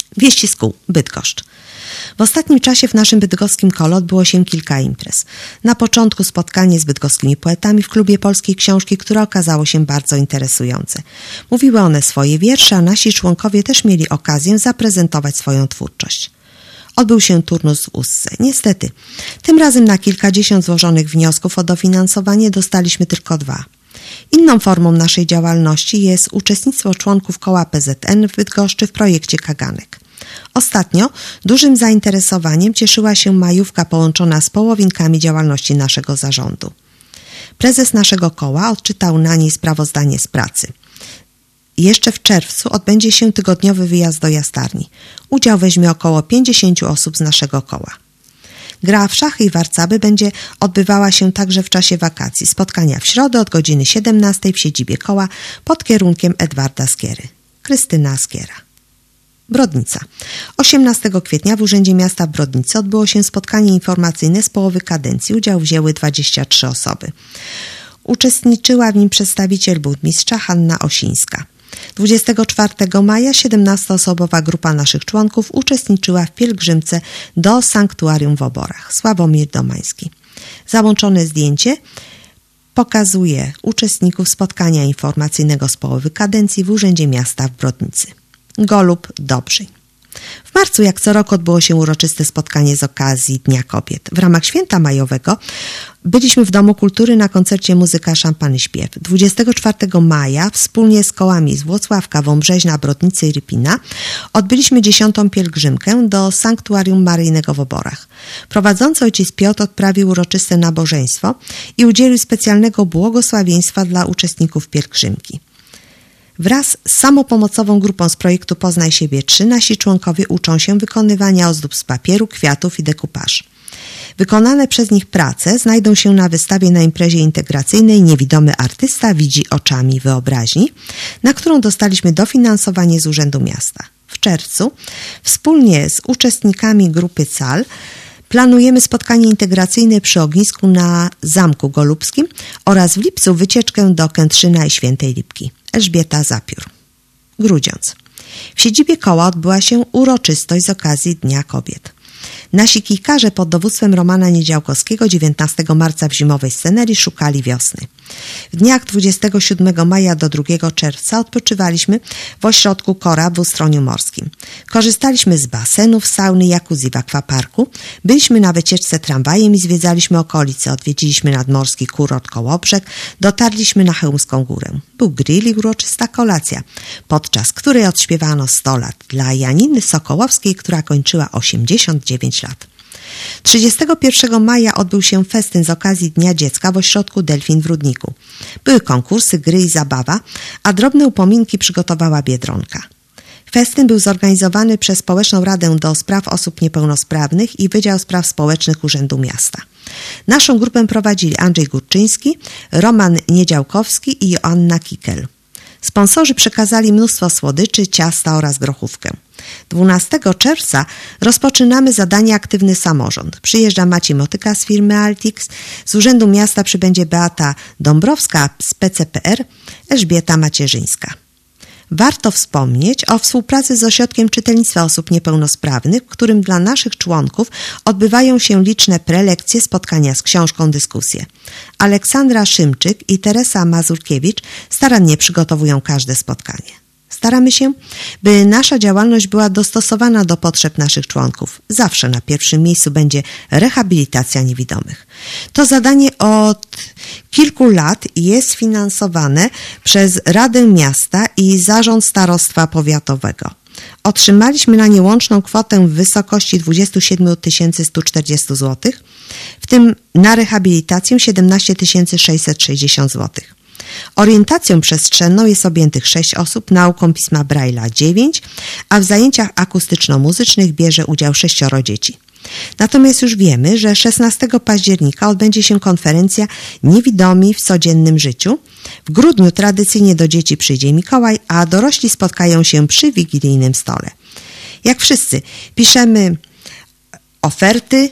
Wieści z kół, Bydgoszcz. W ostatnim czasie w naszym bydgoskim kole odbyło się kilka imprez. Na początku spotkanie z bydgoskimi poetami w klubie Polskiej Książki, które okazało się bardzo interesujące. Mówiły one swoje wiersze, a nasi członkowie też mieli okazję zaprezentować swoją twórczość. Odbył się turnus w Ustce. Niestety, tym razem na kilkadziesiąt złożonych wniosków o dofinansowanie dostaliśmy tylko 2. Inną formą naszej działalności jest uczestnictwo członków koła PZN w Bydgoszczy w projekcie Kaganek. Ostatnio dużym zainteresowaniem cieszyła się majówka połączona z połowinkami działalności naszego zarządu. Prezes naszego koła odczytał na niej sprawozdanie z pracy. Jeszcze w czerwcu odbędzie się tygodniowy wyjazd do Jastarni. Udział weźmie około 50 osób z naszego koła. Gra w szachy i warcaby będzie odbywała się także w czasie wakacji. Spotkania w środę od godziny 17 w siedzibie koła pod kierunkiem Edwarda Skiery. Krystyna Skiera. Brodnica. 18 kwietnia w Urzędzie Miasta w Brodnicy odbyło się spotkanie informacyjne z połowy kadencji. Udział wzięły 23 osoby. Uczestniczyła w nim przedstawiciel burmistrza Hanna Osińska. 24 maja 17-osobowa grupa naszych członków uczestniczyła w pielgrzymce do sanktuarium w Oborach. Sławomir Domański. Załączone zdjęcie pokazuje uczestników spotkania informacyjnego z połowy kadencji w Urzędzie Miasta w Brodnicy. Golub Dobrzyń. W marcu jak co roku odbyło się uroczyste spotkanie z okazji Dnia Kobiet. W ramach święta majowego byliśmy w Domu Kultury na koncercie Muzyka, Szampany, Śpiew. 24 maja wspólnie z kołami z Włocławka, Wąbrzeźna, Brodnicy i Rypina odbyliśmy 10. pielgrzymkę do Sanktuarium Maryjnego w Oborach. Prowadzący ojciec Piotr odprawił uroczyste nabożeństwo i udzielił specjalnego błogosławieństwa dla uczestników pielgrzymki. Wraz z samopomocową grupą z projektu Poznaj siebie 3 nasi członkowie uczą się wykonywania ozdób z papieru, kwiatów i dekupaż. Wykonane przez nich prace znajdą się na wystawie na imprezie integracyjnej Niewidomy artysta widzi oczami wyobraźni, na którą dostaliśmy dofinansowanie z Urzędu Miasta. W czerwcu wspólnie z uczestnikami grupy CAL planujemy spotkanie integracyjne przy ognisku na Zamku Golubskim oraz w lipcu wycieczkę do Kętrzyna i Świętej Lipki. Elżbieta Zapiór. Grudziądz. W siedzibie koła odbyła się uroczystość z okazji Dnia Kobiet. Nasi kijkarze pod dowództwem Romana Niedziałkowskiego 19 marca w zimowej scenerii szukali wiosny. W dniach 27 maja do 2 czerwca odpoczywaliśmy w ośrodku Kora w Ustroniu Morskim. Korzystaliśmy z basenów, sauny, jacuzzi w akwaparku. Byliśmy na wycieczce tramwajem i zwiedzaliśmy okolice. Odwiedziliśmy nadmorski kurort Kołobrzeg. Dotarliśmy na Chełmską Górę. Był grill i uroczysta kolacja, podczas której odśpiewano 100 lat dla Janiny Sokołowskiej, która kończyła 89 lat. 31 maja odbył się festyn z okazji Dnia Dziecka w ośrodku Delfin w Rudniku. Były konkursy, gry i zabawa, a drobne upominki przygotowała Biedronka. Festyn był zorganizowany przez Społeczną Radę do Spraw Osób Niepełnosprawnych i Wydział Spraw Społecznych Urzędu Miasta. Naszą grupę prowadzili Andrzej Górczyński, Roman Niedziałkowski i Joanna Kikel. Sponsorzy przekazali mnóstwo słodyczy, ciasta oraz grochówkę. 12 czerwca rozpoczynamy zadanie Aktywny Samorząd. Przyjeżdża Maciej Motyka z firmy Altix, z Urzędu Miasta przybędzie Beata Dąbrowska, z PCPR Elżbieta Macierzyńska. Warto wspomnieć o współpracy z Ośrodkiem Czytelnictwa Osób Niepełnosprawnych, w którym dla naszych członków odbywają się liczne prelekcje, spotkania z książką, dyskusje. Aleksandra Szymczyk i Teresa Mazurkiewicz starannie przygotowują każde spotkanie. Staramy się, by nasza działalność była dostosowana do potrzeb naszych członków. Zawsze na pierwszym miejscu będzie rehabilitacja niewidomych. To zadanie od kilku lat jest finansowane przez Radę Miasta i Zarząd Starostwa Powiatowego. Otrzymaliśmy na nie łączną kwotę w wysokości 27 140 zł, w tym na rehabilitację 17 660 zł. Orientacją przestrzenną jest objętych 6 osób, nauką pisma Braille'a 9, a w zajęciach akustyczno-muzycznych bierze udział 6 dzieci. Natomiast już wiemy, że 16 października odbędzie się konferencja Niewidomi w codziennym życiu. W grudniu tradycyjnie do dzieci przyjdzie Mikołaj, a dorośli spotkają się przy wigilijnym stole. Jak wszyscy, piszemy oferty,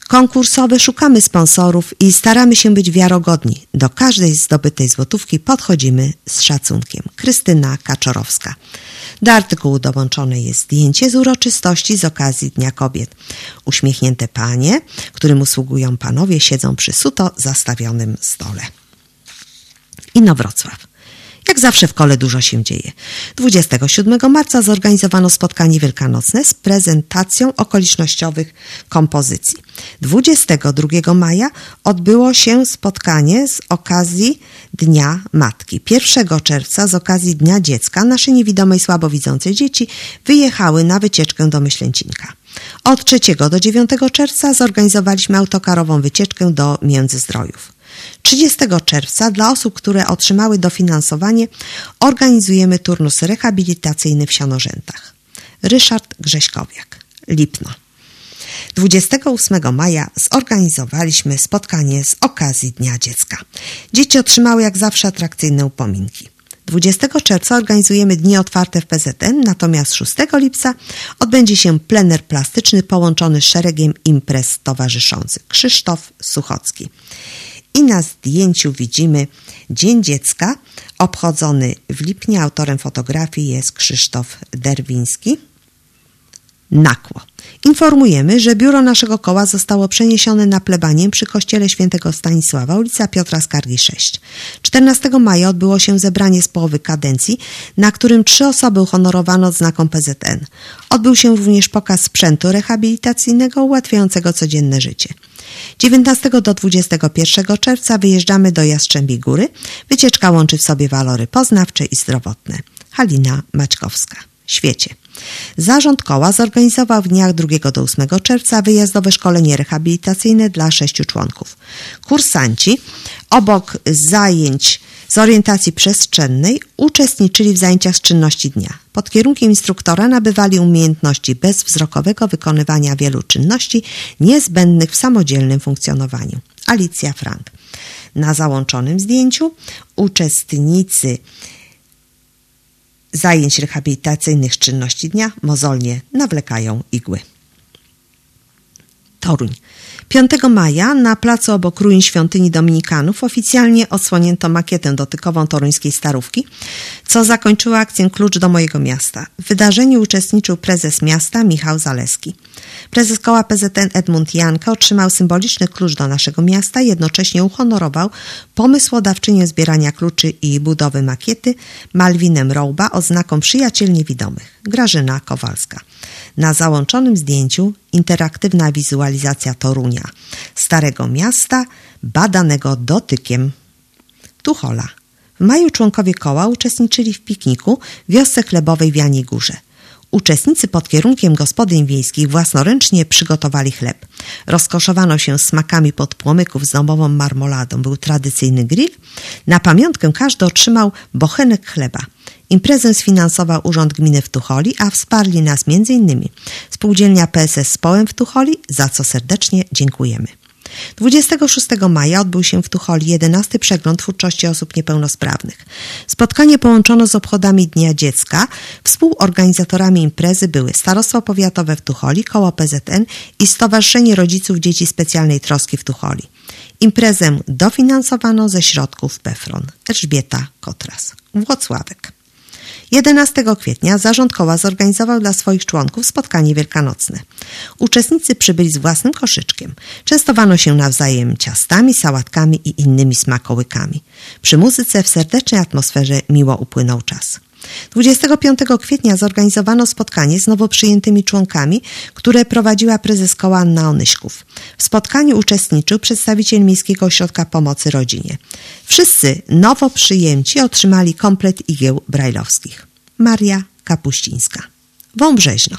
konkursowe, szukamy sponsorów i staramy się być wiarogodni. Do każdej zdobytej złotówki podchodzimy z szacunkiem. Krystyna Kaczorowska. Do artykułu dołączone jest zdjęcie z uroczystości z okazji Dnia Kobiet. Uśmiechnięte panie, którym usługują panowie, siedzą przy suto zastawionym stole. Inowrocław. Jak zawsze w kole dużo się dzieje. 27 marca zorganizowano spotkanie wielkanocne z prezentacją okolicznościowych kompozycji. 22 maja odbyło się spotkanie z okazji Dnia Matki. 1 czerwca z okazji Dnia Dziecka nasze niewidome i słabowidzące dzieci wyjechały na wycieczkę do Myślęcinka. Od 3 do 9 czerwca zorganizowaliśmy autokarową wycieczkę do Międzyzdrojów. 30 czerwca dla osób, które otrzymały dofinansowanie, organizujemy turnus rehabilitacyjny w Sianorzętach. Ryszard Grześkowiak, Lipno. 28 maja zorganizowaliśmy spotkanie z okazji Dnia Dziecka. Dzieci otrzymały jak zawsze atrakcyjne upominki. 20 czerwca organizujemy dni otwarte w PZN, natomiast 6 lipca odbędzie się plener plastyczny połączony z szeregiem imprez towarzyszących. Krzysztof Suchocki. I na zdjęciu widzimy Dzień Dziecka, obchodzony w lipnie. Autorem fotografii jest Krzysztof Derwiński. Nakło. Informujemy, że biuro naszego koła zostało przeniesione na plebanię przy kościele świętego Stanisława, ulica Piotra Skargi 6. 14 maja odbyło się zebranie z połowy kadencji, na którym 3 osoby uhonorowano odznaką PZN. Odbył się również pokaz sprzętu rehabilitacyjnego ułatwiającego codzienne życie. 19 do 21 czerwca wyjeżdżamy do Jastrzębiej Góry. Wycieczka łączy w sobie walory poznawcze i zdrowotne. Halina Maćkowska. Świecie. Zarząd koła zorganizował w dniach 2 do 8 czerwca wyjazdowe szkolenie rehabilitacyjne dla 6 członków. Kursanci obok zajęć z orientacji przestrzennej uczestniczyli w zajęciach z czynności dnia. Pod kierunkiem instruktora nabywali umiejętności bezwzrokowego wykonywania wielu czynności niezbędnych w samodzielnym funkcjonowaniu. Alicja Frank. Na załączonym zdjęciu uczestnicy zajęć rehabilitacyjnych z czynności dnia mozolnie nawlekają igły. Toruń. 5 maja na placu obok ruin świątyni Dominikanów oficjalnie odsłonięto makietę dotykową toruńskiej Starówki, co zakończyło akcję Klucz do mojego miasta. W wydarzeniu uczestniczył prezes miasta Michał Zaleski. Prezes koła PZN Edmund Janka otrzymał symboliczny klucz do naszego miasta i jednocześnie uhonorował pomysłodawczynię zbierania kluczy i budowy makiety Malwinę Mrołba odznaką Przyjaciel Niewidomych, Grażyna Kowalska. Na załączonym zdjęciu interaktywna wizualizacja Torunia, Starego Miasta, badanego dotykiem. Tuchola. W maju członkowie koła uczestniczyli w pikniku w wiosce chlebowej w Janiej Górze. Uczestnicy pod kierunkiem gospodyń wiejskich własnoręcznie przygotowali chleb. Rozkoszowano się smakami podpłomyków z domową marmoladą. Był tradycyjny grill. Na pamiątkę każdy otrzymał bochenek chleba. Imprezę sfinansował Urząd Gminy w Tucholi, a wsparli nas m.in. Spółdzielnia PSS Społem w Tucholi, za co serdecznie dziękujemy. 26 maja odbył się w Tucholi 11. przegląd twórczości osób niepełnosprawnych. Spotkanie połączono z obchodami Dnia Dziecka. Współorganizatorami imprezy były Starostwo Powiatowe w Tucholi, Koło PZN i Stowarzyszenie Rodziców Dzieci Specjalnej Troski w Tucholi. Imprezę dofinansowano ze środków PFRON. Elżbieta Kotras. Włocławek. 11 kwietnia zarząd koła zorganizował dla swoich członków spotkanie wielkanocne. Uczestnicy przybyli z własnym koszyczkiem. Częstowano się nawzajem ciastami, sałatkami i innymi smakołykami. Przy muzyce w serdecznej atmosferze miło upłynął czas. 25 kwietnia zorganizowano spotkanie z nowo przyjętymi członkami, które prowadziła prezes koła Anna Onyśków. W spotkaniu uczestniczył przedstawiciel Miejskiego Ośrodka Pomocy Rodzinie. Wszyscy nowo przyjęci otrzymali komplet igieł brajlowskich. Maria Kapuścińska. Wąbrzeźno.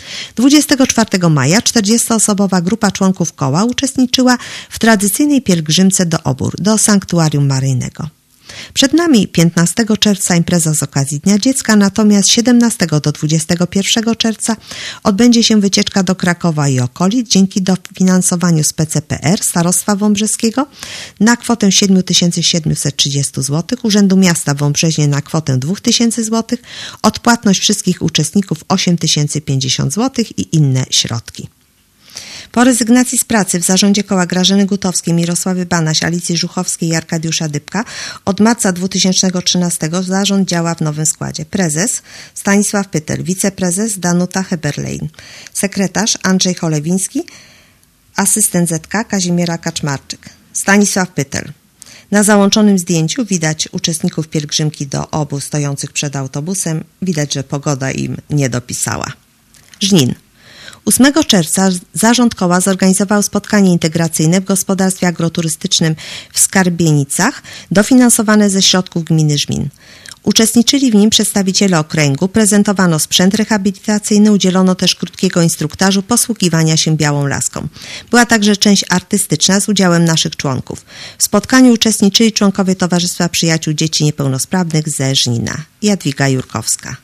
24 maja 40-osobowa grupa członków koła uczestniczyła w tradycyjnej pielgrzymce do Obór, do Sanktuarium Maryjnego. Przed nami 15 czerwca impreza z okazji Dnia Dziecka, natomiast 17 do 21 czerwca odbędzie się wycieczka do Krakowa i okolic dzięki dofinansowaniu z PCPR Starostwa Wąbrzeskiego na kwotę 7730 zł, Urzędu Miasta w Wąbrzeźnie na kwotę 2000 zł, odpłatność wszystkich uczestników 8050 zł i inne środki. Po rezygnacji z pracy w zarządzie koła Grażyny Gutowskiej, Mirosławy Banaś, Alicji Żuchowskiej i Arkadiusza Dybka od marca 2013 zarząd działa w nowym składzie. Prezes Stanisław Pytel, wiceprezes Danuta Heberlein, sekretarz Andrzej Cholewiński, asystent ZK Kazimiera Kaczmarczyk. Stanisław Pytel. Na załączonym zdjęciu widać uczestników pielgrzymki do obu stojących przed autobusem. Widać, że pogoda im nie dopisała. Żnin. 8 czerwca zarząd koła zorganizował spotkanie integracyjne w gospodarstwie agroturystycznym w Skarbienicach, dofinansowane ze środków gminy Żnin. Uczestniczyli w nim przedstawiciele okręgu, prezentowano sprzęt rehabilitacyjny, udzielono też krótkiego instruktażu posługiwania się białą laską. Była także część artystyczna z udziałem naszych członków. W spotkaniu uczestniczyli członkowie Towarzystwa Przyjaciół Dzieci Niepełnosprawnych ze Żnina. Jadwiga Jurkowska.